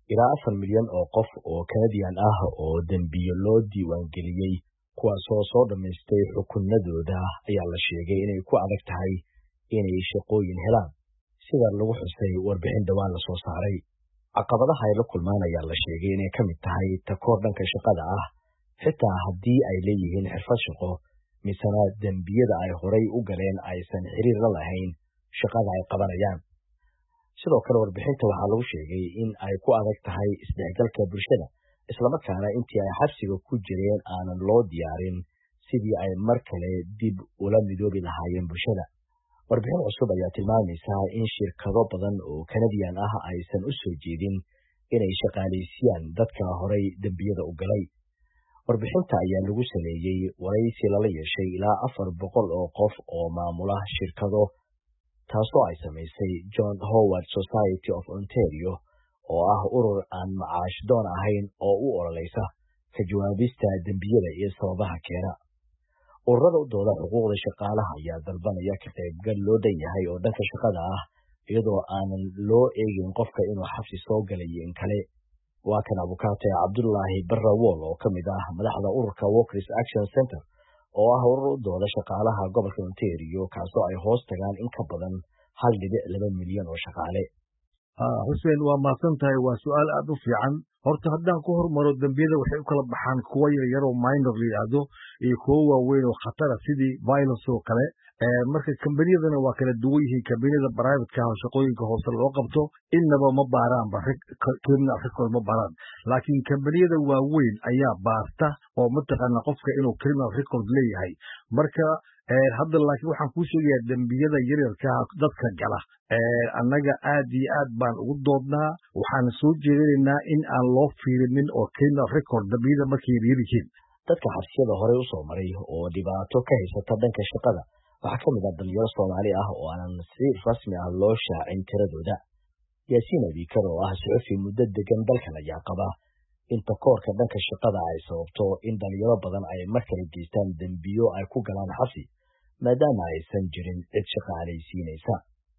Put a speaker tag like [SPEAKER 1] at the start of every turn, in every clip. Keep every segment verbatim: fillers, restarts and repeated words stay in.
[SPEAKER 1] ilaa afar milyan oo qof oo Canadian ah oo dambiyo loo diiwaan geliyey kuwaasoo soo dhamaystay xukunnadooda ayaa la sheegay inay ku adag tahay inay shaqooyin helaan sida lagu xusay warbixin dhawaan la soo saaray. Caqabadaha ay la kulmaan ayaa la sheegay inay ka mid tahay takoor dhanka shaqada ah xitaa haddii ay leeyihiin xirfad shaqo misana dambiyada ay horay u galeen aysan xiriir la lahayn shaqada ay qabanayaan. sidoo kale warbixinta waxaa lagu sheegay in ay ku adag tahay isdhexgalka bulshada islamarkaana intii ay xabsiga ku jireen aanan loo diyaarin sidii ay mar kale dib ula midoobi lahaayeen bulshada. warbixin cusub ayaa tilmaamaysa in shirkado badan oo Canadian ah aysan u soo jeedin inay shaqaaleysiiyaan dadka horay dambiyada u galay. warbixinta ayaa lagu saleeyay waraysi lala yeeshay ilaa afar boqol oo qof oo maamula shirkado taasoo ay samaysay John Howard Society of Ontario oo ah urur aan macaash doon ahayn oo u ololeysa ka jawaabista dambiyada iyo sababaha keena. ururada u dooda xuquuqda shaqaalaha ayaa dalbanaya ka qaybgal loo dhan yahay oo dhanka shaqada ah iyadoo aanan loo eegin qofka inuu xabsi soo galay in kale. waa kan abukaate Cabdullaahi Barrawool oo ka mid ah madaxda ururka Workers Action Center oo ah urur u dooda shaqaalaha gobolka Ontario kaasoo ay hoos tagaan in ka badan hal dhibic laba milyan oo shaqaale.
[SPEAKER 2] Hussein waa mahadsan tahay waa su'aal aad u fiican. horta haddaan ku hormaro dambiyada waxay u kala baxaan kuwa yaryar oo minor la yidhaahdo iyo kuwo waaweyn oo khatara sidii violence oo kale. marka kambaniyadana waa kala duwan yihiin. kambaniyada privateka ah oo shaqooyinka hoose loo qabto innaba ma baaraanba criminal record ma baaraan, laakiin kambaniyada waaweyn ayaa baarta oo mataqaana qofka inuu criminal record leeyahay. marka hadda laakiin waxaan kuu sheegayaa dambiyada yaryarka dadka gala annaga aad iyo aad baan ugu doodnaa. waxaan soo jeedinaynaa in aan loo fiirinin oo criminal record dambiyada markay yaryar yihiin.
[SPEAKER 1] dadka xabsiyada horey u soo maray oo dhibaato ka haysata dhanka shaqada waxaa ka mid ah dhalinyaro Soomaali ah oo aanan si rasmi ah loo shaacin tiradooda. Yaasiin Abikar oo ah suxufi muddo degan dalkan ayaa qaba in takoorka dhanka shaqada ay sababto in dhalinyaro badan ay mar kale geystaan dambiyo ay ku galaan xabsi maadaama aysan jirin cid shaqaalaysiinaysa.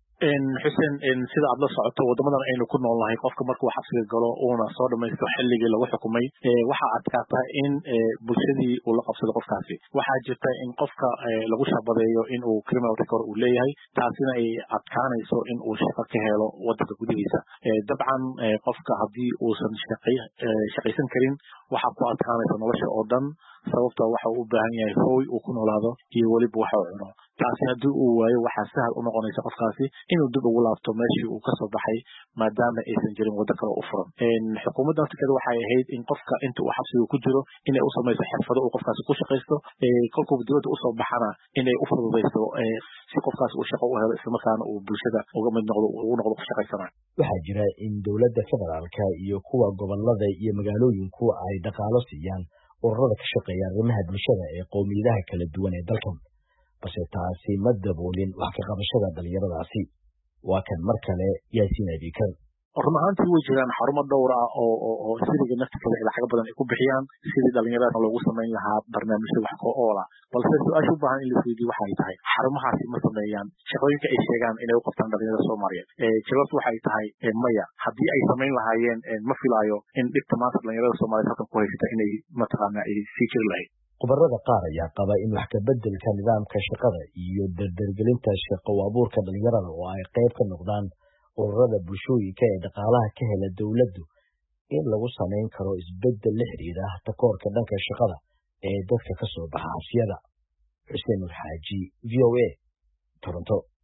[SPEAKER 3] xuseen sida aad la socoto wadamadan aynu ku noolnahay qofka markuu xabsiga galo uuna soo dhamaysto xilligii lagu xukumay waxaa adkaata in bulshadii uu la qabsado qofkaasi. waxaa jirta in qofka lagu shabadeeyo in uu criminal record uu leeyahay taasina ay adkaanayso in uu shaqo ka helo wadanka gudihiisa. dabcan qofka haddii uusan shaqaysan karin waxaa ku adkaanaysa nolosha oo dhan sababta waxa uu u baahan yahay hooy uu ku noolaado iyo weliba waxa uu cuno. taasi haddii uu waayo waxaa sahal u noqonaysa qofkaasi inuu dib ugu laabto meeshii uu kasoo baxay maadaama aysan jirin waddo kale u furan. xukuumadda naftirkeeda waxay ahayd in qofka inta uu xabsiga ku jiro inay u samayso xirfado uu qofkaasi ku shaqaysto kolkuu dibadda usoo baxana inay u fududayso si qofkaasi uu shaqo u helo islamarkaana uu bulshada uga mid noqdo ugu noqdo ku shaqaysanayo.
[SPEAKER 1] waxaa jira in dowladda federaalka iyo kuwa gobolada iyo magaalooyinku ay dhaqaalo siiyaan ururada ka shaqeeya arrimaha bulshada ee qowmiyadaha kala duwan ee dalkan balse taasi ma daboolin wax ka qabashada dhalinyaradaasi. waa kan mar kale Yaasiin Abikar.
[SPEAKER 3] run ahaantii way jiraan xarumo dhowr ah oo oo siriga naftirkeeda ay lacag badan ay ku bixiyaan sidii dhalinyarada loogu samayn lahaa barnaamijyo wax ko oola. balse su-aasha u baahan in la isweydiiyo waxay tahay xarumahaasi ma sameeyaan shaqooyinka ay sheegaan inay u qabtaan dhalinyarada Soomaaliyeed. jawaabtu waxay tahay maya. haddii ay samayn lahaayeen ma filaayo in dhibta maanta dhalinyarada Soomaaliyeed halkan ku haysata inay mataqaana ay sii jiri lahayd.
[SPEAKER 1] khubarada qaar ayaa qaba in wax ka beddelka nidaamka shaqada iyo dardargelinta shaqo abuurka dhalinyarada oo ay qayb ka noqdaan ururada bulshooyinka ee dhaqaalaha ka hela dowladdu in lagu samayn karo isbeddel la xiriira takoorka dhanka shaqada ee dadka ka soo baxa xabsiyada. Xuseen Xaaji, V O A, Toronto.